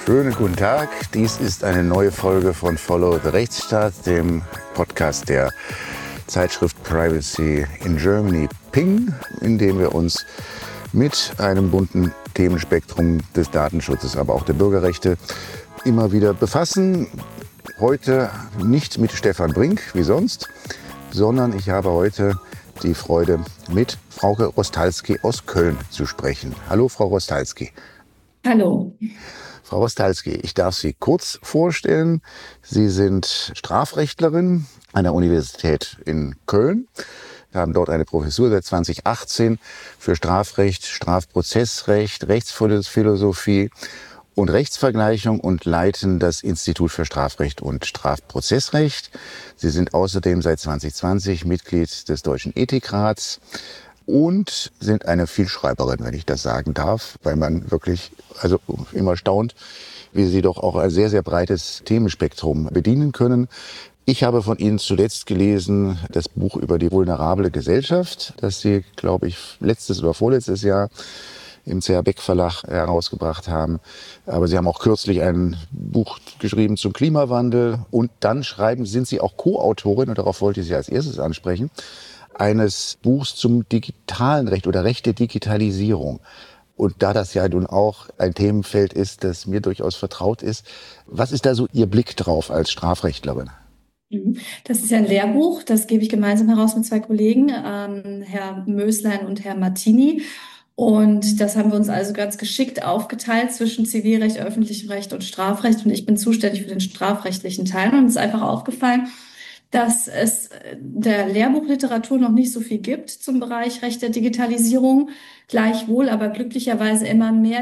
Schönen guten Tag. Dies ist eine neue Folge von Follow the Rechtsstaat, dem Podcast der Zeitschrift Privacy in Germany Ping, in dem wir uns mit einem bunten Themenspektrum des Datenschutzes, aber auch der Bürgerrechte immer wieder befassen. Heute nicht mit Stefan Brink, wie sonst, sondern ich habe heute die Freude, mit Frauke Rostalski aus Köln zu sprechen. Hallo, Frau Rostalski. Hallo. Frau Rostalski, ich darf Sie kurz vorstellen. Sie sind Strafrechtlerin an der Universität in Köln. Wir haben dort eine Professur seit 2018 für Strafrecht, Strafprozessrecht, Rechtsphilosophie und Rechtsvergleichung und leiten das Institut für Strafrecht und Strafprozessrecht. Sie sind außerdem seit 2020 Mitglied des Deutschen Ethikrats und sind eine Vielschreiberin, wenn ich das sagen darf, weil man wirklich immer staunt, wie Sie doch auch ein sehr, sehr breites Themenspektrum bedienen können. Ich habe von Ihnen zuletzt gelesen das Buch über die vulnerable Gesellschaft, das Sie, glaube ich, letztes oder vorletztes Jahr im CH Beck Verlag herausgebracht haben. Aber Sie haben auch kürzlich ein Buch geschrieben zum Klimawandel und dann sind Sie auch Co-Autorin, und darauf wollte ich Sie als erstes ansprechen, eines Buchs zum digitalen Recht oder Recht der Digitalisierung. Und da das ja nun auch ein Themenfeld ist, das mir durchaus vertraut ist, was ist da so Ihr Blick drauf als Strafrechtlerin? Das ist ja ein Lehrbuch, das gebe ich gemeinsam heraus mit zwei Kollegen, Herr Möslein und Herr Martini. Und das haben wir uns also ganz geschickt aufgeteilt zwischen Zivilrecht, öffentlichem Recht und Strafrecht. Und ich bin zuständig für den strafrechtlichen Teil. Und es ist einfach aufgefallen, dass es der Lehrbuchliteratur noch nicht so viel gibt zum Bereich Recht der Digitalisierung. Gleichwohl aber glücklicherweise immer mehr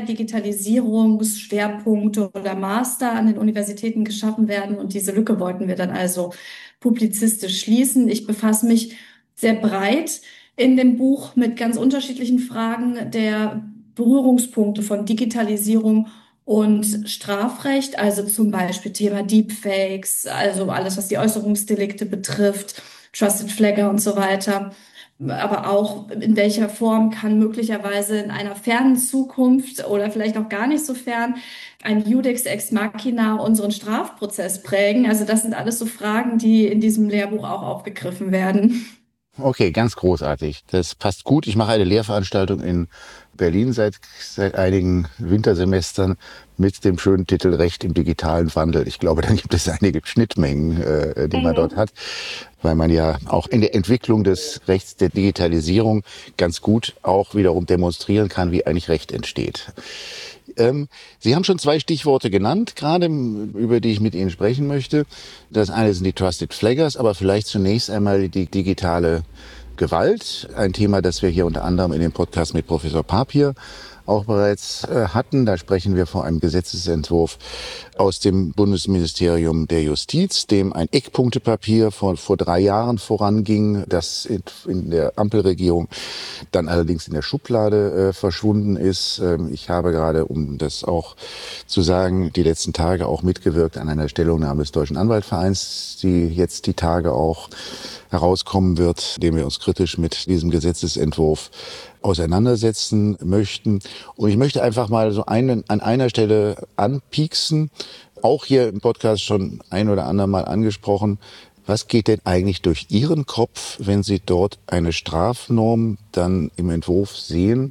Digitalisierungsschwerpunkte oder Master an den Universitäten geschaffen werden. Und diese Lücke wollten wir dann also publizistisch schließen. Ich befasse mich sehr breit in dem Buch mit ganz unterschiedlichen Fragen der Berührungspunkte von Digitalisierung und Strafrecht, also zum Beispiel Thema Deepfakes, also alles, was die Äußerungsdelikte betrifft, Trusted Flagger und so weiter. Aber auch in welcher Form kann möglicherweise in einer fernen Zukunft oder vielleicht auch gar nicht so fern ein Iudex ex machina unseren Strafprozess prägen. Also das sind alles so Fragen, die in diesem Lehrbuch auch aufgegriffen werden. Okay, ganz großartig. Das passt gut. Ich mache eine Lehrveranstaltung in Berlin seit einigen Wintersemestern mit dem schönen Titel Recht im digitalen Wandel. Ich glaube, da gibt es einige Schnittmengen, die man dort hat, weil man ja auch in der Entwicklung des Rechts der Digitalisierung ganz gut auch wiederum demonstrieren kann, wie eigentlich Recht entsteht. Sie haben schon zwei Stichworte genannt, gerade über die ich mit Ihnen sprechen möchte. Das eine sind die Trusted Flaggers, aber vielleicht zunächst einmal die digitale Gewalt. Ein Thema, das wir hier unter anderem in dem Podcast mit Professor Papier auch bereits hatten. Da sprechen wir von einem Gesetzesentwurf aus dem Bundesministerium der Justiz, dem ein Eckpunktepapier vor 3 Jahren voranging, das in der Ampelregierung dann allerdings in der Schublade verschwunden ist. Ich habe gerade, um das auch zu sagen, die letzten Tage auch mitgewirkt an einer Stellungnahme des Deutschen Anwaltvereins, die jetzt die Tage auch herauskommen wird, indem wir uns kritisch mit diesem Gesetzesentwurf auseinandersetzen möchten. Und ich möchte einfach mal so an einer Stelle anpieksen, auch hier im Podcast schon ein oder andere Mal angesprochen. Was geht denn eigentlich durch Ihren Kopf, wenn Sie dort eine Strafnorm dann im Entwurf sehen,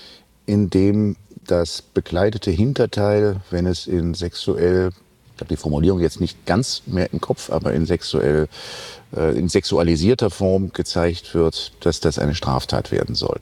in dem das bekleidete Hinterteil, wenn es in sexuell, ich habe die Formulierung jetzt nicht ganz mehr im Kopf, aber in sexualisierter Form gezeigt wird, dass das eine Straftat werden soll?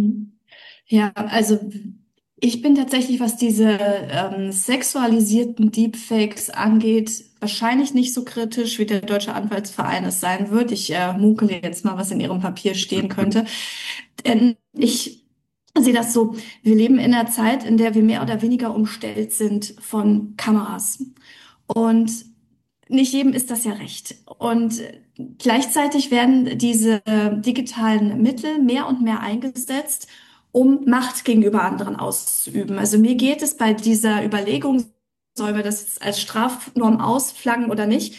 Ja, also ich bin tatsächlich, was diese sexualisierten Deepfakes angeht, wahrscheinlich nicht so kritisch, wie der Deutsche Anwaltsverein es sein wird. Ich munkele jetzt mal, was in Ihrem Papier stehen könnte. Denn ich sehe das so, wir leben in einer Zeit, in der wir mehr oder weniger umstellt sind von Kameras. Und nicht jedem ist das ja recht. Und gleichzeitig werden diese digitalen Mittel mehr und mehr eingesetzt, um Macht gegenüber anderen auszuüben. Also mir geht es bei dieser Überlegung, sollen wir das jetzt als Strafnorm ausflaggen oder nicht,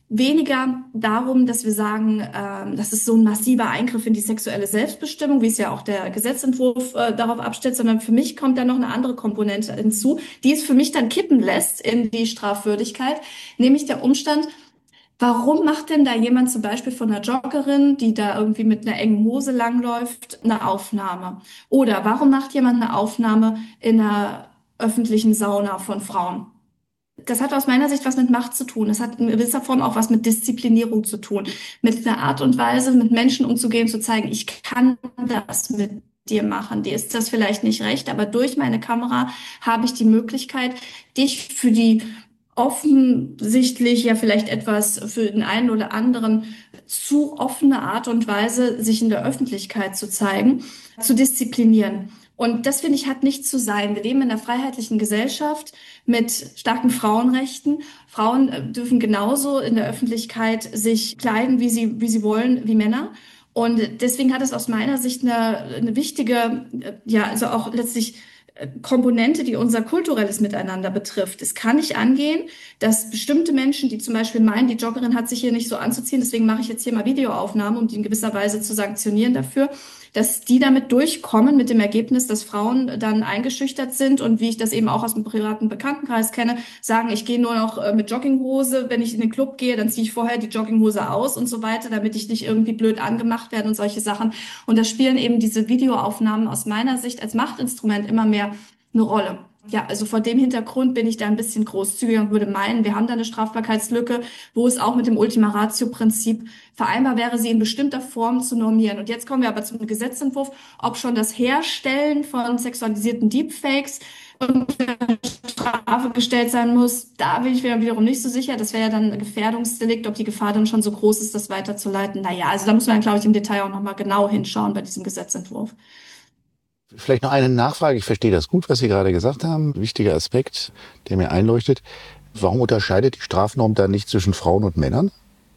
weniger darum, dass wir sagen, das ist so ein massiver Eingriff in die sexuelle Selbstbestimmung, wie es ja auch der Gesetzentwurf darauf abstellt, sondern für mich kommt da noch eine andere Komponente hinzu, die es für mich dann kippen lässt in die Strafwürdigkeit, nämlich der Umstand, warum macht denn da jemand zum Beispiel von einer Joggerin, die da irgendwie mit einer engen Hose langläuft, eine Aufnahme? Oder warum macht jemand eine Aufnahme in einer öffentlichen Sauna von Frauen? Das hat aus meiner Sicht was mit Macht zu tun. Das hat in gewisser Form auch was mit Disziplinierung zu tun. Mit einer Art und Weise, mit Menschen umzugehen, zu zeigen, ich kann das mit dir machen. Dir ist das vielleicht nicht recht, aber durch meine Kamera habe ich die Möglichkeit, dich für die offensichtlich ja vielleicht etwas für den einen oder anderen zu offene Art und Weise, sich in der Öffentlichkeit zu zeigen, zu disziplinieren. Und das, finde ich, hat nicht zu sein. Wir leben in einer freiheitlichen Gesellschaft mit starken Frauenrechten. Frauen dürfen genauso in der Öffentlichkeit sich kleiden, wie sie wollen, wie Männer. Und deswegen hat es aus meiner Sicht eine wichtige, ja, also auch letztlich Komponente, die unser kulturelles Miteinander betrifft. Es kann nicht angehen, dass bestimmte Menschen, die zum Beispiel meinen, die Joggerin hat sich hier nicht so anzuziehen, deswegen mache ich jetzt hier mal Videoaufnahmen, um die in gewisser Weise zu sanktionieren dafür, dass die damit durchkommen mit dem Ergebnis, dass Frauen dann eingeschüchtert sind und wie ich das eben auch aus dem privaten Bekanntenkreis kenne, sagen, ich gehe nur noch mit Jogginghose, wenn ich in den Club gehe, dann ziehe ich vorher die Jogginghose aus und so weiter, damit ich nicht irgendwie blöd angemacht werde und solche Sachen. Und da spielen eben diese Videoaufnahmen aus meiner Sicht als Machtinstrument immer mehr eine Rolle. Ja, also vor dem Hintergrund bin ich da ein bisschen großzügiger und würde meinen, wir haben da eine Strafbarkeitslücke, wo es auch mit dem Ultima Ratio-Prinzip vereinbar wäre, sie in bestimmter Form zu normieren. Und jetzt kommen wir aber zum Gesetzentwurf, ob schon das Herstellen von sexualisierten Deepfakes unter Strafe gestellt sein muss. Da bin ich mir wiederum nicht so sicher. Das wäre ja dann ein Gefährdungsdelikt, ob die Gefahr dann schon so groß ist, das weiterzuleiten. Naja, also da muss man, glaube ich, im Detail auch nochmal genau hinschauen bei diesem Gesetzentwurf. Vielleicht noch eine Nachfrage. Ich verstehe das gut, was Sie gerade gesagt haben. Wichtiger Aspekt, der mir einleuchtet. Warum unterscheidet die Strafnorm da nicht zwischen Frauen und Männern?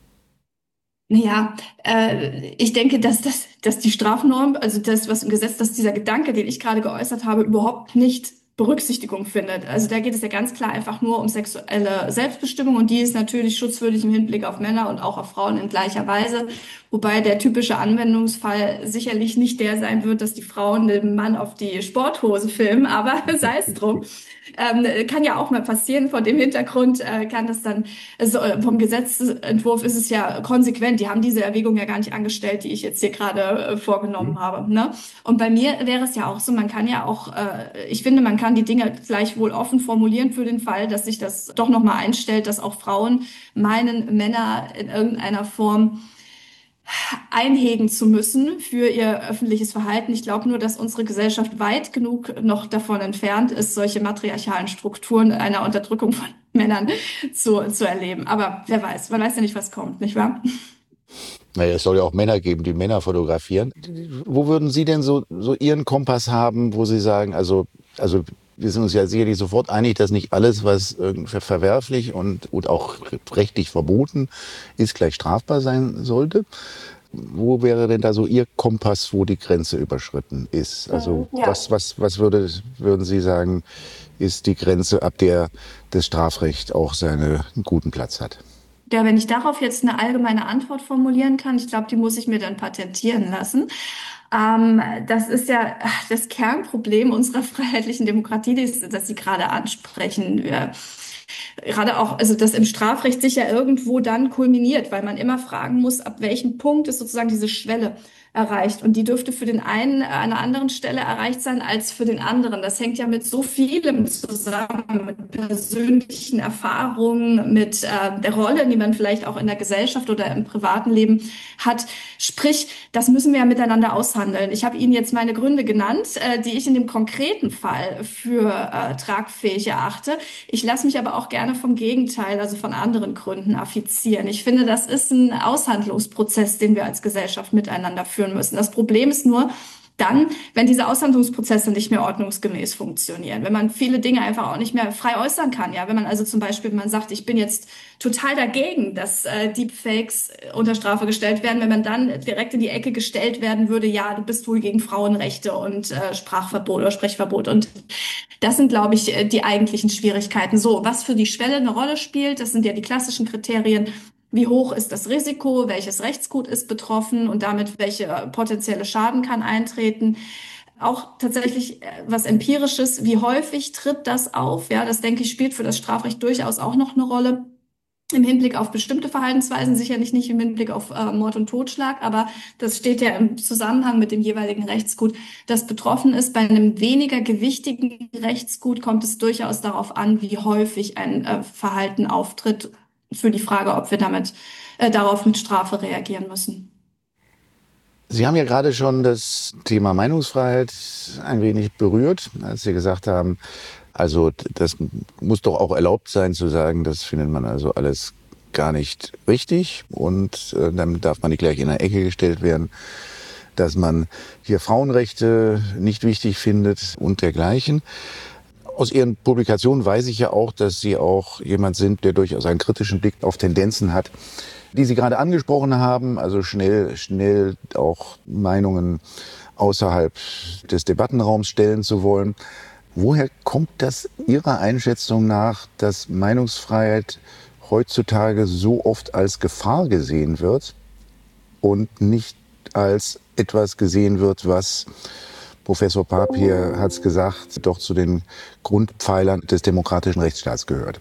Naja, ich denke, dass die Strafnorm, also das, was im Gesetz, dass dieser Gedanke, den ich gerade geäußert habe, überhaupt nicht Berücksichtigung findet. Also da geht es ja ganz klar einfach nur um sexuelle Selbstbestimmung und die ist natürlich schutzwürdig im Hinblick auf Männer und auch auf Frauen in gleicher Weise. Wobei der typische Anwendungsfall sicherlich nicht der sein wird, dass die Frauen den Mann auf die Sporthose filmen, aber sei es drum. Kann ja auch mal passieren. Vor dem Hintergrund kann das dann, also vom Gesetzentwurf ist es ja konsequent. Die haben diese Erwägung ja gar nicht angestellt, die ich jetzt hier gerade vorgenommen habe. Ne? Und bei mir wäre es ja auch so, man kann ja auch, ich finde, man kann die Dinge gleichwohl offen formulieren für den Fall, dass sich das doch nochmal einstellt, dass auch Frauen meinen, Männer in irgendeiner Form einhegen zu müssen für ihr öffentliches Verhalten. Ich glaube nur, dass unsere Gesellschaft weit genug noch davon entfernt ist, solche matriarchalen Strukturen einer Unterdrückung von Männern zu erleben. Aber wer weiß, man weiß ja nicht, was kommt, nicht wahr? Naja, es soll ja auch Männer geben, die Männer fotografieren. Wo würden Sie denn so Ihren Kompass haben, wo Sie sagen, also wir sind uns ja sicherlich sofort einig, dass nicht alles, was verwerflich und auch rechtlich verboten ist, gleich strafbar sein sollte. Wo wäre denn da so Ihr Kompass, wo die Grenze überschritten ist? Also Ja. würden Sie sagen, ist die Grenze, ab der das Strafrecht auch seinen guten Platz hat? Ja, wenn ich darauf jetzt eine allgemeine Antwort formulieren kann, ich glaube, die muss ich mir dann patentieren lassen. Das ist ja das Kernproblem unserer freiheitlichen Demokratie, das Sie gerade ansprechen. Gerade auch, also das im Strafrecht sich ja irgendwo dann kulminiert, weil man immer fragen muss, ab welchem Punkt ist sozusagen diese Schwelle erreicht. Und die dürfte für den einen an einer anderen Stelle erreicht sein als für den anderen. Das hängt ja mit so vielem zusammen, mit persönlichen Erfahrungen, mit der Rolle, die man vielleicht auch in der Gesellschaft oder im privaten Leben hat. Sprich, das müssen wir ja miteinander aushandeln. Ich habe Ihnen jetzt meine Gründe genannt, die ich in dem konkreten Fall für tragfähig erachte. Ich lasse mich aber auch gerne vom Gegenteil, also von anderen Gründen affizieren. Ich finde, das ist ein Aushandlungsprozess, den wir als Gesellschaft miteinander führen müssen. Das Problem ist nur, dann, wenn diese Aushandlungsprozesse nicht mehr ordnungsgemäß funktionieren, wenn man viele Dinge einfach auch nicht mehr frei äußern kann, ja, wenn man also zum Beispiel, wenn man sagt, ich bin jetzt total dagegen, dass Deepfakes unter Strafe gestellt werden, wenn man dann direkt in die Ecke gestellt werden würde, ja, du bist wohl gegen Frauenrechte und Sprachverbot oder Sprechverbot und das sind, glaube ich, die eigentlichen Schwierigkeiten. So, was für die Schwelle eine Rolle spielt, das sind ja die klassischen Kriterien. Wie hoch ist das Risiko? Welches Rechtsgut ist betroffen und damit welche potenzielle Schaden kann eintreten? Auch tatsächlich was Empirisches, wie häufig tritt das auf? Ja, das denke ich, spielt für das Strafrecht durchaus auch noch eine Rolle. Im Hinblick auf bestimmte Verhaltensweisen, sicherlich nicht im Hinblick auf Mord und Totschlag, aber das steht ja im Zusammenhang mit dem jeweiligen Rechtsgut, das betroffen ist. Bei einem weniger gewichtigen Rechtsgut kommt es durchaus darauf an, wie häufig ein Verhalten auftritt, für die Frage, ob wir darauf mit Strafe reagieren müssen. Sie haben ja gerade schon das Thema Meinungsfreiheit ein wenig berührt, als Sie gesagt haben, also das muss doch auch erlaubt sein zu sagen, das findet man also alles gar nicht richtig und dann darf man nicht gleich in eine Ecke gestellt werden, dass man hier Frauenrechte nicht wichtig findet und dergleichen. Aus Ihren Publikationen weiß ich ja auch, dass Sie auch jemand sind, der durchaus einen kritischen Blick auf Tendenzen hat, die Sie gerade angesprochen haben, also schnell auch Meinungen außerhalb des Debattenraums stellen zu wollen. Woher kommt das Ihrer Einschätzung nach, dass Meinungsfreiheit heutzutage so oft als Gefahr gesehen wird und nicht als etwas gesehen wird, was Professor Papier hat es gesagt, doch zu den Grundpfeilern des demokratischen Rechtsstaats gehört?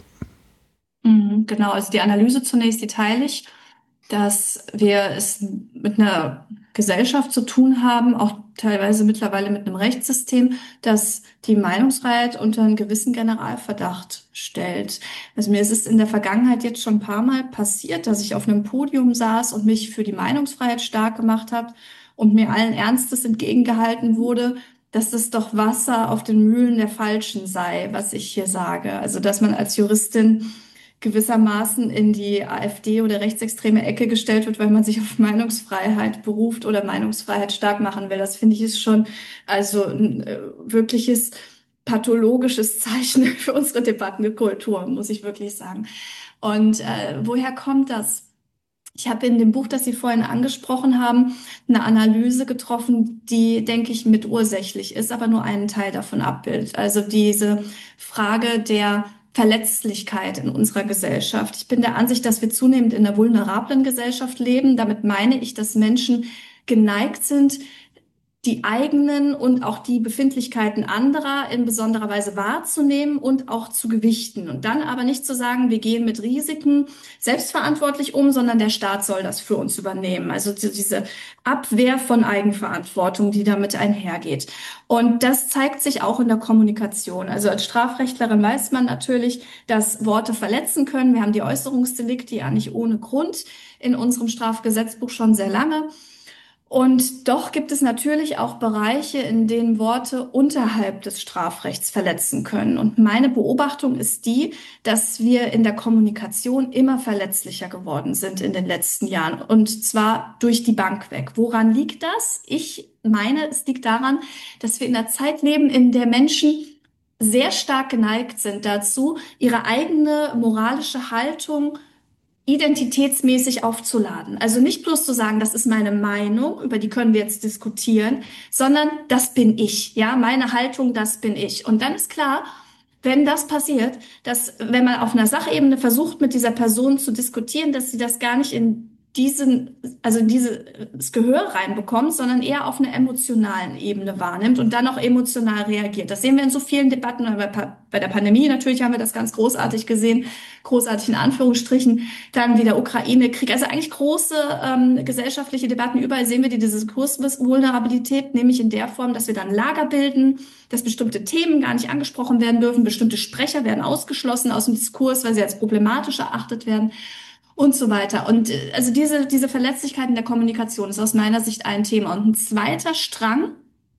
Genau, also die Analyse zunächst, die teile ich, dass wir es mit einer Gesellschaft zu tun haben, auch teilweise mittlerweile mit einem Rechtssystem, das die Meinungsfreiheit unter einen gewissen Generalverdacht stellt. Also mir ist es in der Vergangenheit jetzt schon ein paar Mal passiert, dass ich auf einem Podium saß und mich für die Meinungsfreiheit stark gemacht habe und mir allen Ernstes entgegengehalten wurde, dass es doch Wasser auf den Mühlen der Falschen sei, was ich hier sage. Also dass man als Juristin gewissermaßen in die AfD oder rechtsextreme Ecke gestellt wird, weil man sich auf Meinungsfreiheit beruft oder Meinungsfreiheit stark machen will. Das finde ich ist schon also ein wirkliches pathologisches Zeichen für unsere Debattenkultur, muss ich wirklich sagen. Und woher kommt das? Ich habe in dem Buch, das Sie vorhin angesprochen haben, eine Analyse getroffen, die, denke ich, mitursächlich ist, aber nur einen Teil davon abbildet. Also diese Frage der Verletzlichkeit in unserer Gesellschaft. Ich bin der Ansicht, dass wir zunehmend in einer vulnerablen Gesellschaft leben. Damit meine ich, dass Menschen geneigt sind, die eigenen und auch die Befindlichkeiten anderer in besonderer Weise wahrzunehmen und auch zu gewichten. Und dann aber nicht zu sagen, wir gehen mit Risiken selbstverantwortlich um, sondern der Staat soll das für uns übernehmen. Also diese Abwehr von Eigenverantwortung, die damit einhergeht. Und das zeigt sich auch in der Kommunikation. Also als Strafrechtlerin weiß man natürlich, dass Worte verletzen können. Wir haben die Äußerungsdelikte ja nicht ohne Grund in unserem Strafgesetzbuch schon sehr lange. Und doch gibt es natürlich auch Bereiche, in denen Worte unterhalb des Strafrechts verletzen können. Und meine Beobachtung ist die, dass wir in der Kommunikation immer verletzlicher geworden sind in den letzten Jahren. Und zwar durch die Bank weg. Woran liegt das? Ich meine, es liegt daran, dass wir in einer Zeit leben, in der Menschen sehr stark geneigt sind dazu, ihre eigene moralische Haltung identitätsmäßig aufzuladen. Also nicht bloß zu sagen, das ist meine Meinung, über die können wir jetzt diskutieren, sondern das bin ich, ja, meine Haltung, das bin ich. Und dann ist klar, wenn das passiert, dass wenn man auf einer Sachebene versucht, mit dieser Person zu diskutieren, dass sie das gar nicht in also in dieses Gehör reinbekommt, sondern eher auf einer emotionalen Ebene wahrnimmt und dann auch emotional reagiert. Das sehen wir in so vielen Debatten. Bei der Pandemie natürlich haben wir das ganz großartig gesehen, großartig in Anführungsstrichen. Dann wieder Ukraine-Krieg. Also eigentlich große gesellschaftliche Debatten. Überall sehen wir die Diskursvulnerabilität, nämlich in der Form, dass wir dann Lager bilden, dass bestimmte Themen gar nicht angesprochen werden dürfen. Bestimmte Sprecher werden ausgeschlossen aus dem Diskurs, weil sie als problematisch erachtet werden und so weiter. Und also diese Verletzlichkeit in der Kommunikation ist aus meiner Sicht ein Thema. Und ein zweiter Strang,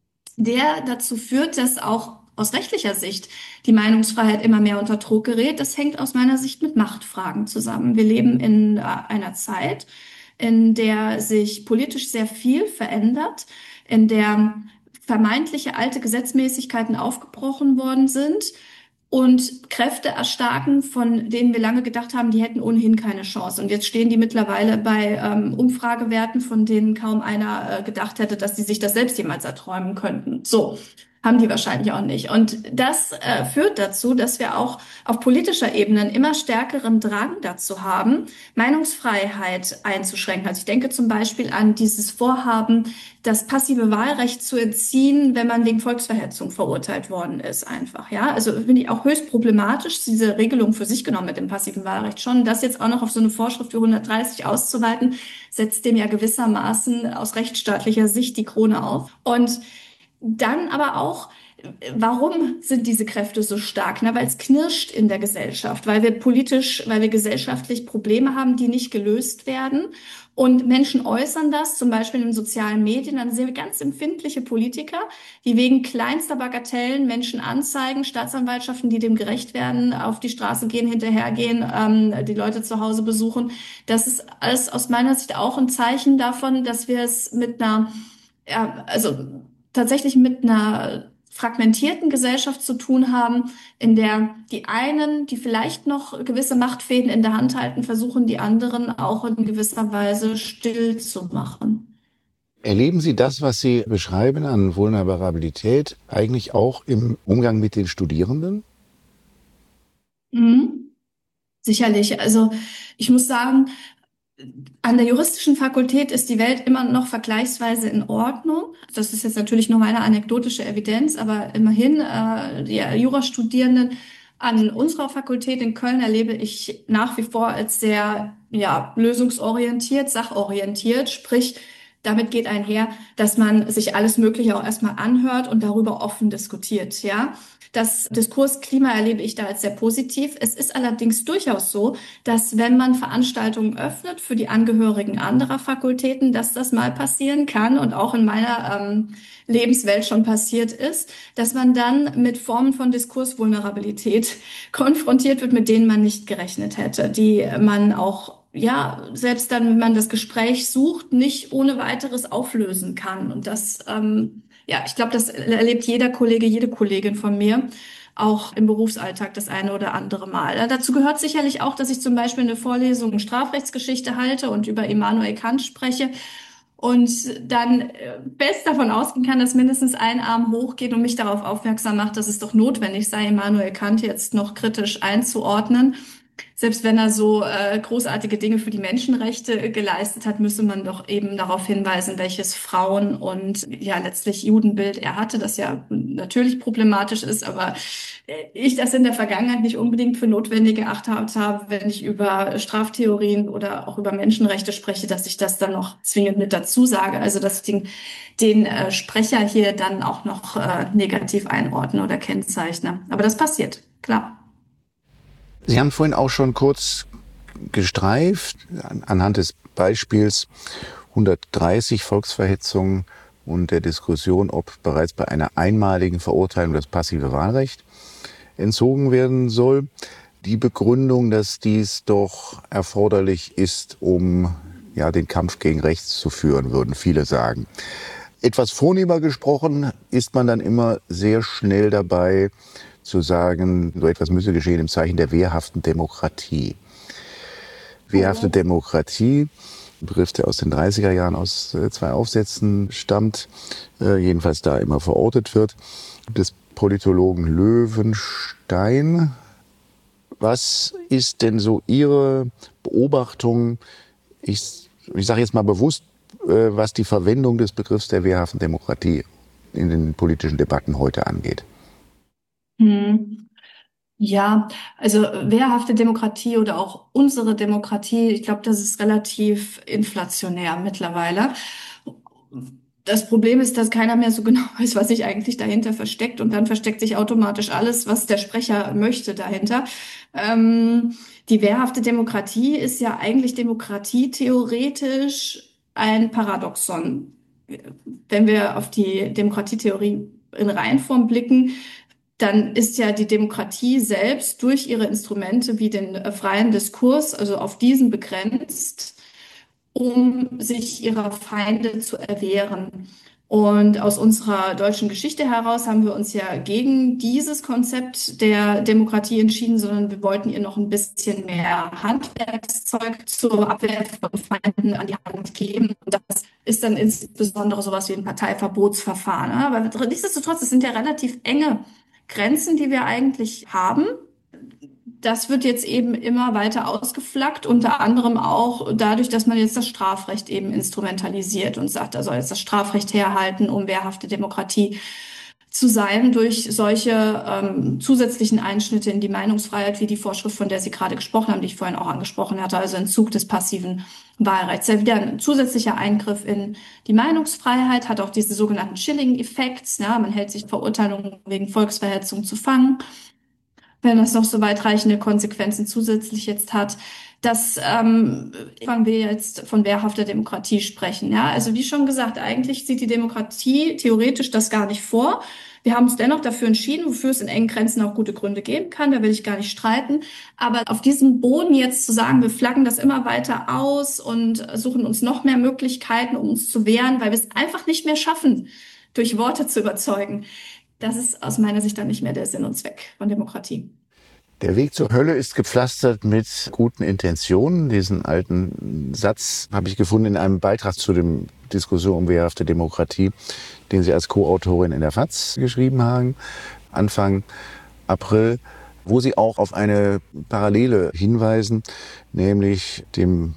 der dazu führt, dass auch aus rechtlicher Sicht die Meinungsfreiheit immer mehr unter Druck gerät, das hängt aus meiner Sicht mit Machtfragen zusammen. Wir leben in einer Zeit, in der sich politisch sehr viel verändert, in der vermeintliche alte Gesetzmäßigkeiten aufgebrochen worden sind und Kräfte erstarken, von denen wir lange gedacht haben, die hätten ohnehin keine Chance. Und jetzt stehen die mittlerweile bei Umfragewerten, von denen kaum einer gedacht hätte, dass sie sich das selbst jemals erträumen könnten. So, Haben die wahrscheinlich auch nicht. Und das führt dazu, dass wir auch auf politischer Ebene einen immer stärkeren Drang dazu haben, Meinungsfreiheit einzuschränken. Also ich denke zum Beispiel an dieses Vorhaben, das passive Wahlrecht zu entziehen, wenn man wegen Volksverhetzung verurteilt worden ist, einfach. Ja, also finde ich auch höchst problematisch, diese Regelung für sich genommen mit dem passiven Wahlrecht schon. Das jetzt auch noch auf so eine Vorschrift wie 130 auszuweiten, setzt dem ja gewissermaßen aus rechtsstaatlicher Sicht die Krone auf. Und dann aber auch, warum sind diese Kräfte so stark? Na, weil es knirscht in der Gesellschaft, weil wir gesellschaftlich Probleme haben, die nicht gelöst werden. Und Menschen äußern das, zum Beispiel in den sozialen Medien. Dann sehen wir ganz empfindliche Politiker, die wegen kleinster Bagatellen Menschen anzeigen, Staatsanwaltschaften, die dem gerecht werden, auf die Straße gehen, hinterhergehen, die Leute zu Hause besuchen. Das ist alles aus meiner Sicht auch ein Zeichen davon, dass wir es mit einer, ja, also tatsächlich mit einer fragmentierten Gesellschaft zu tun haben, in der die einen, die vielleicht noch gewisse Machtfäden in der Hand halten, versuchen, die anderen auch in gewisser Weise still zu machen. Erleben Sie das, was Sie beschreiben an Vulnerabilität, eigentlich auch im Umgang mit den Studierenden? Mhm. Sicherlich. Also ich muss sagen, an der juristischen Fakultät ist die Welt immer noch vergleichsweise in Ordnung. Das ist jetzt natürlich nur meine anekdotische Evidenz, aber immerhin, die Jurastudierenden an unserer Fakultät in Köln erlebe ich nach wie vor als sehr, ja, lösungsorientiert, sachorientiert. Sprich, damit geht einher, dass man sich alles Mögliche auch erstmal anhört und darüber offen diskutiert, ja. Das Diskursklima erlebe ich da als sehr positiv. Es ist allerdings durchaus so, dass wenn man Veranstaltungen öffnet für die Angehörigen anderer Fakultäten, dass das mal passieren kann und auch in meiner Lebenswelt schon passiert ist, dass man dann mit Formen von Diskursvulnerabilität konfrontiert wird, mit denen man nicht gerechnet hätte, die man auch, ja, selbst dann, wenn man das Gespräch sucht, nicht ohne weiteres auflösen kann. Und das, ja, ich glaube, das erlebt jeder Kollege, jede Kollegin von mir, auch im Berufsalltag das eine oder andere Mal. Ja, dazu gehört sicherlich auch, dass ich zum Beispiel eine Vorlesung Strafrechtsgeschichte halte und über Immanuel Kant spreche und dann fest davon ausgehen kann, dass mindestens ein Arm hochgeht und mich darauf aufmerksam macht, dass es doch notwendig sei, Immanuel Kant jetzt noch kritisch einzuordnen. Selbst wenn er so großartige Dinge für die Menschenrechte geleistet hat, müsse man doch eben darauf hinweisen, welches Frauen- und ja letztlich Judenbild er hatte, das ja natürlich problematisch ist, aber ich das in der Vergangenheit nicht unbedingt für notwendig erachtet habe, wenn ich über Straftheorien oder auch über Menschenrechte spreche, dass ich das dann noch zwingend mit dazu sage. Also dass ich den Sprecher hier dann auch noch negativ einordne oder kennzeichne. Aber das passiert, klar. Sie haben vorhin auch schon kurz gestreift, anhand des Beispiels 130 Volksverhetzung und der Diskussion, ob bereits bei einer einmaligen Verurteilung das passive Wahlrecht entzogen werden soll. Die Begründung, dass dies doch erforderlich ist, um ja, den Kampf gegen rechts zu führen, würden viele sagen. Etwas vornehmer gesprochen ist man dann immer sehr schnell dabei zu sagen, so etwas müsse geschehen im Zeichen der wehrhaften Demokratie. Wehrhafte Demokratie, ein Begriff, der aus den 30er Jahren aus zwei Aufsätzen stammt, jedenfalls da immer verortet wird, des Politologen Löwenstein. Was ist denn so Ihre Beobachtung, ich sage jetzt mal bewusst, was die Verwendung des Begriffs der wehrhaften Demokratie in den politischen Debatten heute angeht? Hm. Ja, also wehrhafte Demokratie oder auch unsere Demokratie, ich glaube, das ist relativ inflationär mittlerweile. Das Problem ist, dass keiner mehr so genau weiß, was sich eigentlich dahinter versteckt und dann versteckt sich automatisch alles, was der Sprecher möchte dahinter. Ähm, die wehrhafte Demokratie ist ja eigentlich demokratietheoretisch ein Paradoxon. Wenn wir auf die Demokratietheorie in Reinform blicken, dann ist ja die Demokratie selbst durch ihre Instrumente wie den freien Diskurs, also auf diesen begrenzt, um sich ihrer Feinde zu erwehren. Und aus unserer deutschen Geschichte heraus haben wir uns ja gegen dieses Konzept der Demokratie entschieden, sondern wir wollten ihr noch ein bisschen mehr Handwerkszeug zur Abwehr von Feinden an die Hand geben. Und das ist dann insbesondere sowas wie ein Parteiverbotsverfahren. Aber nichtsdestotrotz, es sind ja relativ enge Grenzen, die wir eigentlich haben. Das wird jetzt eben immer weiter ausgeflaggt, unter anderem auch dadurch, dass man jetzt das Strafrecht eben instrumentalisiert und sagt, da soll jetzt das Strafrecht herhalten, um wehrhafte Demokratie zu sein, durch solche zusätzlichen Einschnitte in die Meinungsfreiheit, wie die Vorschrift, von der Sie gerade gesprochen haben, die ich vorhin auch angesprochen hatte, also Entzug des passiven Wahlrechts. Ja, wieder ein zusätzlicher Eingriff in die Meinungsfreiheit, hat auch diese sogenannten Chilling-Effekts. Ja, man hält sich Verurteilungen wegen Volksverhetzung zu fangen, wenn das noch so weitreichende Konsequenzen zusätzlich jetzt hat. Das fangen wir jetzt von wehrhafter Demokratie sprechen. Ja, also wie schon gesagt, eigentlich sieht die Demokratie theoretisch das gar nicht vor. Wir haben uns dennoch dafür entschieden, wofür es in engen Grenzen auch gute Gründe geben kann. Da will ich gar nicht streiten. Aber auf diesem Boden jetzt zu sagen, wir flaggen das immer weiter aus und suchen uns noch mehr Möglichkeiten, um uns zu wehren, weil wir es einfach nicht mehr schaffen, durch Worte zu überzeugen. Das ist aus meiner Sicht dann nicht mehr der Sinn und Zweck von Demokratie. Der Weg zur Hölle ist gepflastert mit guten Intentionen. Diesen alten Satz habe ich gefunden in einem Beitrag zu dem Diskussion um wehrhafte Demokratie, den Sie als Co-Autorin in der FAZ geschrieben haben, Anfang April, wo Sie auch auf eine Parallele hinweisen, nämlich dem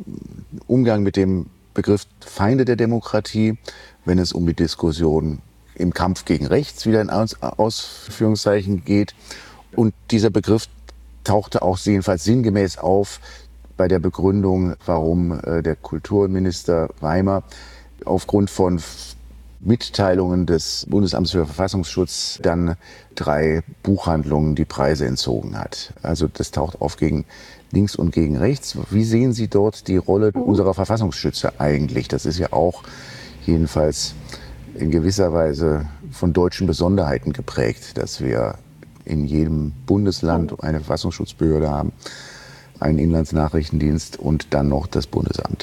Umgang mit dem Begriff Feinde der Demokratie, wenn es um die Diskussion im Kampf gegen rechts wieder in Ausführungszeichen geht. Und dieser Begriff tauchte auch jedenfalls sinngemäß auf bei der Begründung, warum der Kulturminister Weimer aufgrund von Mitteilungen des Bundesamts für Verfassungsschutz dann 3 Buchhandlungen die Preise entzogen hat. Also das taucht auf gegen links und gegen rechts. Wie sehen Sie dort die Rolle unserer Verfassungsschützer eigentlich? Das ist ja auch jedenfalls in gewisser Weise von deutschen Besonderheiten geprägt, dass wir in jedem Bundesland eine Verfassungsschutzbehörde haben, einen Inlandsnachrichtendienst und dann noch das Bundesamt.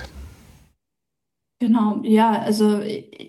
Genau, ja, also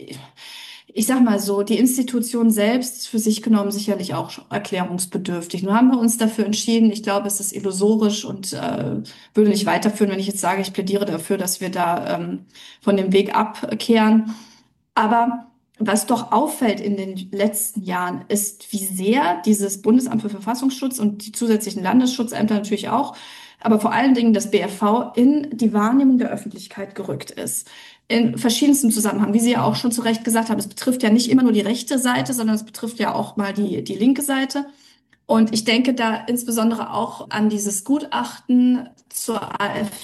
ich sag mal so, die Institution selbst für sich genommen sicherlich auch erklärungsbedürftig. Nun haben wir uns dafür entschieden. Ich glaube, es ist illusorisch und würde nicht weiterführen, wenn ich jetzt sage, ich plädiere dafür, dass wir da von dem Weg abkehren. Aber was doch auffällt in den letzten Jahren, ist, wie sehr dieses Bundesamt für Verfassungsschutz und die zusätzlichen Landesschutzämter natürlich auch, aber vor allen Dingen das BFV in die Wahrnehmung der Öffentlichkeit gerückt ist. In verschiedensten Zusammenhang, wie Sie ja auch schon zu Recht gesagt haben, es betrifft ja nicht immer nur die rechte Seite, sondern es betrifft ja auch mal die linke Seite. Und ich denke da insbesondere auch an dieses Gutachten zur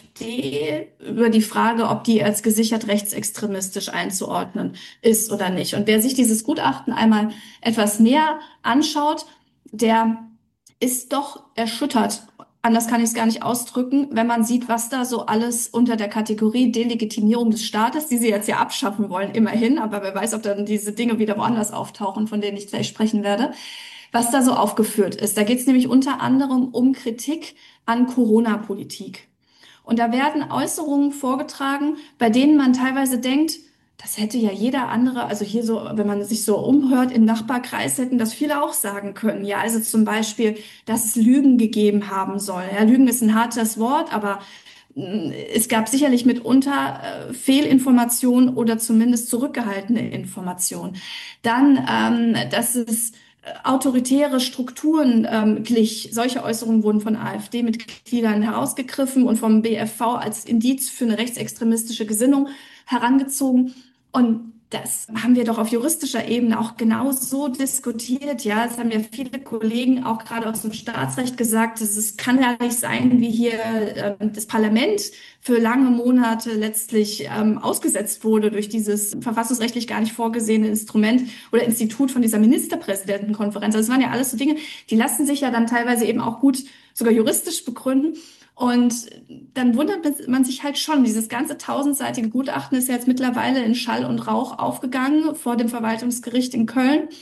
AfD über die Frage, ob die als gesichert rechtsextremistisch einzuordnen ist oder nicht. Und wer sich dieses Gutachten einmal etwas näher anschaut, der ist doch erschüttert. Anders kann ich es gar nicht ausdrücken, wenn man sieht, was da so alles unter der Kategorie Delegitimierung des Staates, die sie jetzt ja abschaffen wollen, immerhin, aber wer weiß, ob dann diese Dinge wieder woanders auftauchen, von denen ich gleich sprechen werde, was da so aufgeführt ist. Da geht es nämlich unter anderem um Kritik an Corona-Politik. Und da werden Äußerungen vorgetragen, bei denen man teilweise denkt, das hätte ja jeder andere, also hier so, wenn man sich so umhört im Nachbarkreis, hätten das viele auch sagen können. Ja, also zum Beispiel, dass es Lügen gegeben haben soll. Ja, Lügen ist ein hartes Wort, aber es gab sicherlich mitunter Fehlinformationen oder zumindest zurückgehaltene Informationen. Dann, dass es autoritäre Strukturen glich. Solche Äußerungen wurden von AfD-Mitgliedern herausgegriffen und vom BFV als Indiz für eine rechtsextremistische Gesinnung herangezogen. Und das haben wir doch auf juristischer Ebene auch genau so diskutiert. Ja, es haben ja viele Kollegen auch gerade aus dem Staatsrecht gesagt, es kann ja nicht sein, wie hier das Parlament für lange Monate letztlich ausgesetzt wurde durch dieses verfassungsrechtlich gar nicht vorgesehene Instrument oder Institut von dieser Ministerpräsidentenkonferenz. Also das waren ja alles so Dinge, die lassen sich ja dann teilweise eben auch gut sogar juristisch begründen. Und dann wundert man sich halt schon, dieses ganze 1000-seitige Gutachten ist ja jetzt mittlerweile in Schall und Rauch aufgegangen vor dem Verwaltungsgericht in Köln.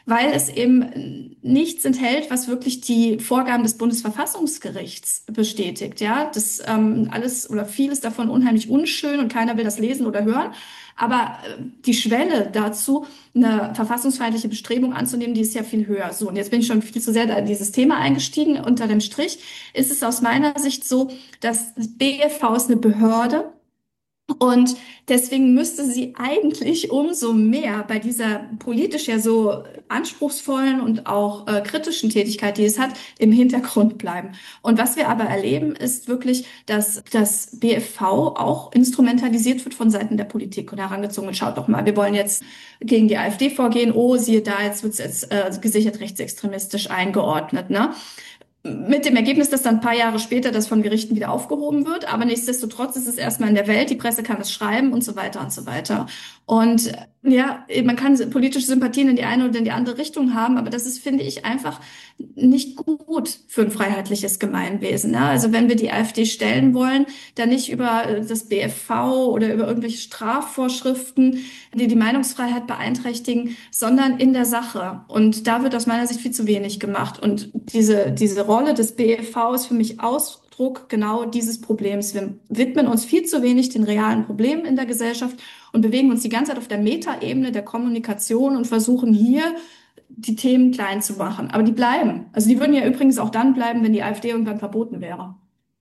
weil es eben nichts enthält, was wirklich die Vorgaben des Bundesverfassungsgerichts bestätigt. Ja, das alles oder vieles davon unheimlich unschön und keiner will das lesen oder hören. Aber die Schwelle dazu, eine verfassungsfeindliche Bestrebung anzunehmen, die ist ja viel höher. So, und jetzt bin ich schon viel zu sehr in dieses Thema eingestiegen. Unter dem Strich ist es aus meiner Sicht so, dass das BFV ist eine Behörde. Und deswegen müsste sie eigentlich umso mehr bei dieser politisch ja so anspruchsvollen und auch kritischen Tätigkeit, die es hat, im Hintergrund bleiben. Und was wir aber erleben, ist wirklich, dass das BFV auch instrumentalisiert wird von Seiten der Politik und herangezogen wird. Schaut doch mal, wir wollen jetzt gegen die AfD vorgehen. Oh, siehe da, jetzt wird es jetzt gesichert rechtsextremistisch eingeordnet, ne? Mit dem Ergebnis, dass dann ein paar Jahre später das von Gerichten wieder aufgehoben wird. Aber nichtsdestotrotz ist es erstmal in der Welt, die Presse kann es schreiben und so weiter und so weiter. Und ja, man kann politische Sympathien in die eine oder in die andere Richtung haben, aber das ist, finde ich, einfach nicht gut für ein freiheitliches Gemeinwesen. Ne? Also wenn wir die AfD stellen wollen, dann nicht über das BFV oder über irgendwelche Strafvorschriften, die die Meinungsfreiheit beeinträchtigen, sondern in der Sache. Und da wird aus meiner Sicht viel zu wenig gemacht. Und diese Rolle des BFV ist für mich Ausdruck genau dieses Problems. Wir widmen uns viel zu wenig den realen Problemen in der Gesellschaft und bewegen uns die ganze Zeit auf der Metaebene der Kommunikation und versuchen hier die Themen klein zu machen. Aber die bleiben. Also die würden ja übrigens auch dann bleiben, wenn die AfD irgendwann verboten wäre.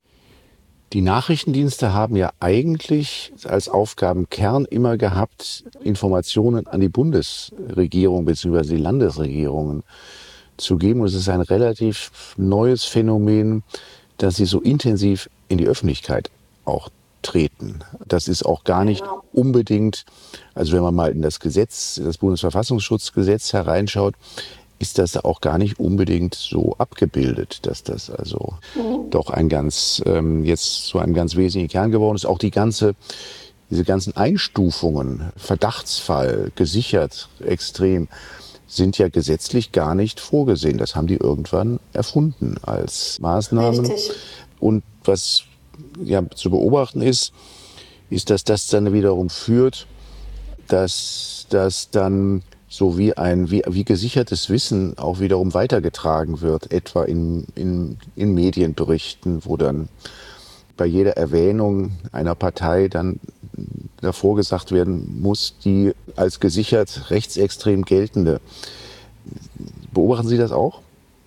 Die Nachrichtendienste haben ja eigentlich als Aufgabenkern immer gehabt, Informationen an die Bundesregierung bzw. die Landesregierungen zu geben. Und es ist ein relativ neues Phänomen, dass sie so intensiv in die Öffentlichkeit auch treten. Das ist auch gar nicht unbedingt, also wenn man mal in das Gesetz, das Bundesverfassungsschutzgesetz hereinschaut, ist das auch gar nicht unbedingt so abgebildet, dass das also doch ein ganz, jetzt zu einem ganz wesentlichen Kern geworden ist. Auch diese ganzen Einstufungen, Verdachtsfall, gesichert, extrem, sind ja gesetzlich gar nicht vorgesehen. Das haben die irgendwann erfunden als Maßnahmen. Richtig. Und was ja zu beobachten ist, dass das dann wiederum führt, dass das dann so wie gesichertes Wissen auch wiederum weitergetragen wird, etwa in Medienberichten, wo dann bei jeder Erwähnung einer Partei dann davor gesagt werden muss, die als gesichert rechtsextrem geltende. Beobachten Sie das auch?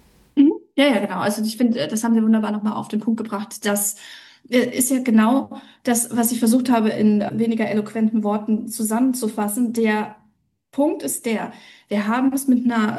Ja, ja, genau. Also ich finde, das haben Sie wunderbar nochmal auf den Punkt gebracht. Das ist ja genau das, was ich versucht habe, in weniger eloquenten Worten zusammenzufassen. Der Punkt ist wir haben es mit einer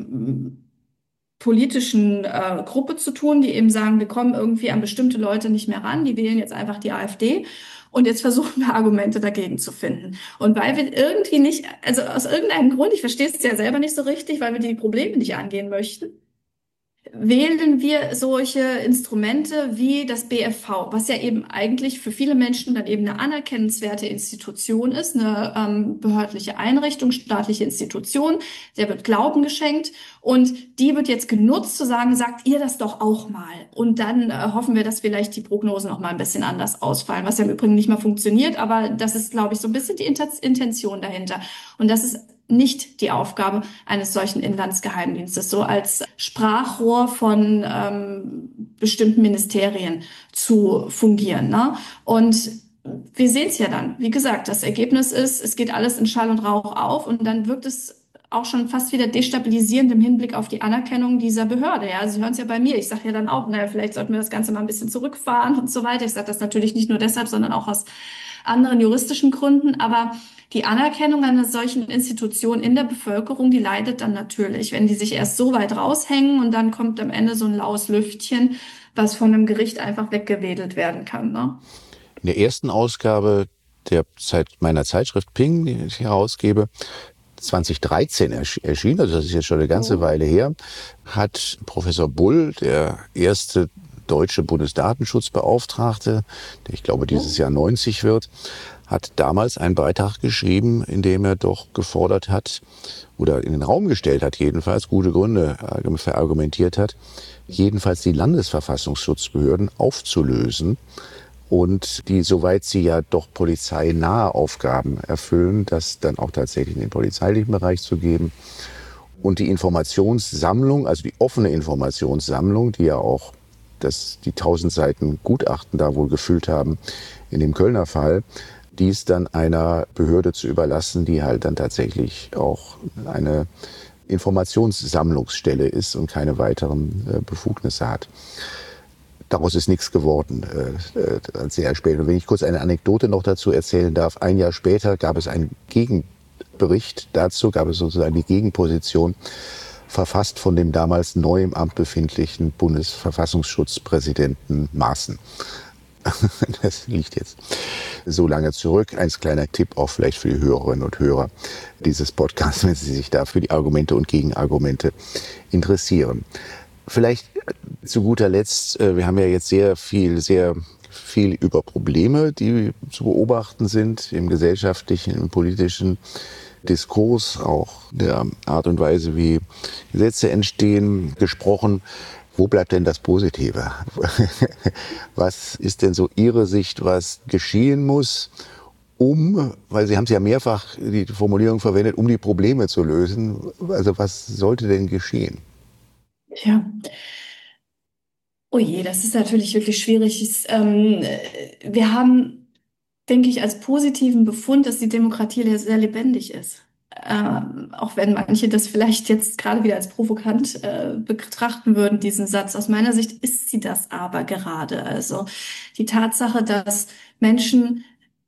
politischen Gruppe zu tun, die eben sagen, wir kommen irgendwie an bestimmte Leute nicht mehr ran, die wählen jetzt einfach die AfD. Und jetzt versuchen wir Argumente dagegen zu finden. Und weil wir irgendwie nicht, also aus irgendeinem Grund, ich verstehe es ja selber nicht so richtig, weil wir die Probleme nicht angehen möchten, wählen wir solche Instrumente wie das BFV, was ja eben eigentlich für viele Menschen dann eben eine anerkennenswerte Institution ist, eine behördliche Einrichtung, staatliche Institution, der wird Glauben geschenkt und die wird jetzt genutzt zu sagen, sagt ihr das doch auch mal. Und dann hoffen wir, dass vielleicht die Prognosen noch mal ein bisschen anders ausfallen, was ja im Übrigen nicht mal funktioniert, aber das ist, glaube ich, so ein bisschen die Intention dahinter. Und das ist nicht die Aufgabe eines solchen Inlandsgeheimdienstes, so als Sprachrohr von bestimmten Ministerien zu fungieren. Ne? Und wir sehen es ja dann. Wie gesagt, das Ergebnis ist, es geht alles in Schall und Rauch auf und dann wirkt es auch schon fast wieder destabilisierend im Hinblick auf die Anerkennung dieser Behörde. Ja, Sie hören es ja bei mir. Ich sage ja dann auch, naja, vielleicht sollten wir das Ganze mal ein bisschen zurückfahren und so weiter. Ich sage das natürlich nicht nur deshalb, sondern auch aus anderen juristischen Gründen. Aber die Anerkennung einer solchen Institution in der Bevölkerung, die leidet dann natürlich, wenn die sich erst so weit raushängen und dann kommt am Ende so ein laues Lüftchen, was von einem Gericht einfach weggewedelt werden kann. Ne? In der ersten Ausgabe meiner Zeitschrift Ping, die ich herausgebe, 2013 erschienen, also das ist jetzt schon eine ganze Weile her, hat Professor Bull, der erste deutsche Bundesdatenschutzbeauftragte, der ich glaube dieses Jahr 90 wird, hat damals einen Beitrag geschrieben, in dem er doch gefordert hat oder in den Raum gestellt hat, jedenfalls gute Gründe verargumentiert hat, jedenfalls die Landesverfassungsschutzbehörden aufzulösen und die, soweit sie ja doch polizeinahe Aufgaben erfüllen, das dann auch tatsächlich in den polizeilichen Bereich zu geben Und die Informationssammlung, also die offene Informationssammlung, die ja auch die 1000 Seiten Gutachten da wohl gefüllt haben in dem Kölner Fall, dies dann einer Behörde zu überlassen, die halt dann tatsächlich auch eine Informationssammlungsstelle ist und keine weiteren Befugnisse hat. Daraus ist nichts geworden, sehr spät. Und wenn ich kurz eine Anekdote noch dazu erzählen darf, ein Jahr später gab es einen Gegenbericht dazu, gab es sozusagen die Gegenposition, verfasst von dem damals neu im Amt befindlichen Bundesverfassungsschutzpräsidenten Maaßen. Das liegt jetzt so lange zurück. Ein kleiner Tipp auch vielleicht für die Hörerinnen und Hörer dieses Podcasts, wenn Sie sich da für die Argumente und Gegenargumente interessieren. Vielleicht zu guter Letzt, wir haben ja jetzt sehr viel über Probleme, die zu beobachten sind im gesellschaftlichen, im politischen Diskurs, auch der Art und Weise, wie Gesetze entstehen, gesprochen. Wo bleibt denn das Positive? Was ist denn so Ihre Sicht, was geschehen muss, weil Sie haben es ja mehrfach die Formulierung verwendet, um die Probleme zu lösen. Also was sollte denn geschehen? Ja. Oh je, das ist natürlich wirklich schwierig. Wir haben, denke ich, als positiven Befund, dass die Demokratie sehr lebendig ist. Auch wenn manche das vielleicht jetzt gerade wieder als provokant betrachten würden, diesen Satz. Aus meiner Sicht ist sie das aber gerade. Also die Tatsache, dass Menschen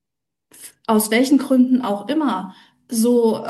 aus welchen Gründen auch immer so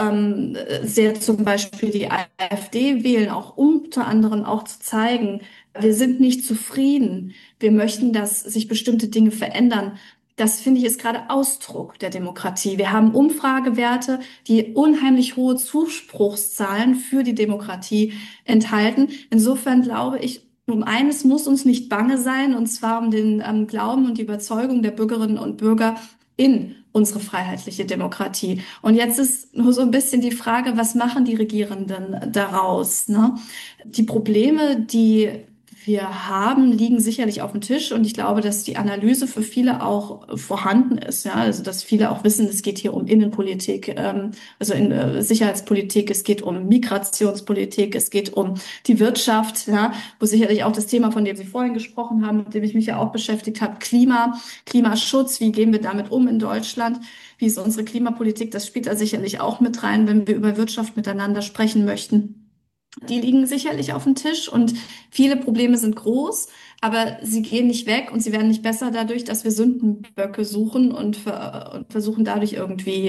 sehr zum Beispiel die AfD wählen, auch unter anderem auch zu zeigen, wir sind nicht zufrieden, wir möchten, dass sich bestimmte Dinge verändern. Das finde ich ist gerade Ausdruck der Demokratie. Wir haben Umfragewerte, die unheimlich hohe Zuspruchszahlen für die Demokratie enthalten. Insofern glaube ich, um eines muss uns nicht bange sein, und zwar um den Glauben und die Überzeugung der Bürgerinnen und Bürger in unsere freiheitliche Demokratie. Und jetzt ist nur so ein bisschen die Frage, was machen die Regierenden daraus, ne? Die Probleme, die wir haben, liegen sicherlich auf dem Tisch, und ich glaube, dass die Analyse für viele auch vorhanden ist. Ja, also dass viele auch wissen, es geht hier um Innenpolitik, also in Sicherheitspolitik, es geht um Migrationspolitik, es geht um die Wirtschaft, ja, wo sicherlich auch das Thema, von dem Sie vorhin gesprochen haben, mit dem ich mich ja auch beschäftigt habe, Klimaschutz, wie gehen wir damit um in Deutschland? Wie ist unsere Klimapolitik? Das spielt da sicherlich auch mit rein, wenn wir über Wirtschaft miteinander sprechen möchten. Die liegen sicherlich auf dem Tisch, und viele Probleme sind groß, aber sie gehen nicht weg und sie werden nicht besser dadurch, dass wir Sündenböcke suchen und versuchen dadurch irgendwie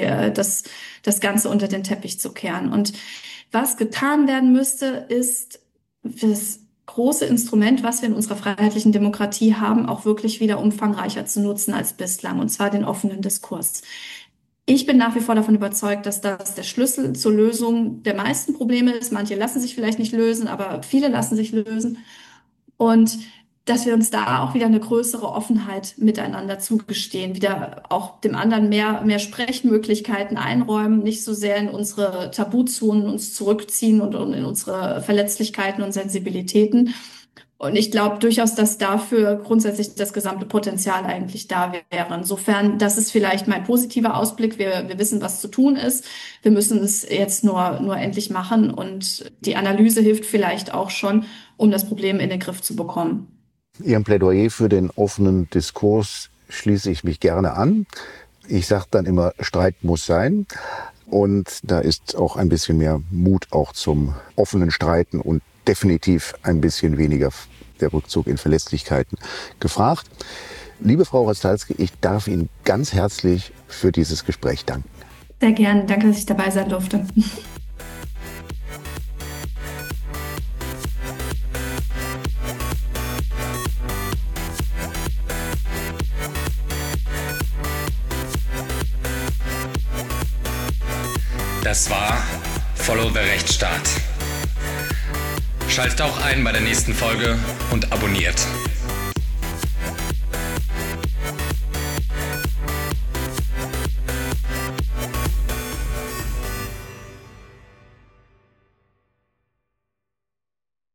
das Ganze unter den Teppich zu kehren. Und was getan werden müsste, ist das große Instrument, was wir in unserer freiheitlichen Demokratie haben, auch wirklich wieder umfangreicher zu nutzen als bislang, und zwar den offenen Diskurs. Ich bin nach wie vor davon überzeugt, dass das der Schlüssel zur Lösung der meisten Probleme ist. Manche lassen sich vielleicht nicht lösen, aber viele lassen sich lösen. Und dass wir uns da auch wieder eine größere Offenheit miteinander zugestehen, wieder auch dem anderen mehr Sprechmöglichkeiten einräumen, nicht so sehr in unsere Tabuzonen uns zurückziehen und in unsere Verletzlichkeiten und Sensibilitäten. Und ich glaube durchaus, dass dafür grundsätzlich das gesamte Potenzial eigentlich da wäre. Insofern, das ist vielleicht mein positiver Ausblick. Wir wissen, was zu tun ist. Wir müssen es jetzt nur endlich machen. Und die Analyse hilft vielleicht auch schon, um das Problem in den Griff zu bekommen. Ihrem Plädoyer für den offenen Diskurs schließe ich mich gerne an. Ich sage dann immer, Streit muss sein. Und da ist auch ein bisschen mehr Mut auch zum offenen Streiten und definitiv ein bisschen weniger der Rückzug in Verletzlichkeiten gefragt. Liebe Frau Rostalski, ich darf Ihnen ganz herzlich für dieses Gespräch danken. Sehr gerne. Danke, dass ich dabei sein durfte. Das war Follow the Rechtsstaat. Schaltet auch ein bei der nächsten Folge und abonniert.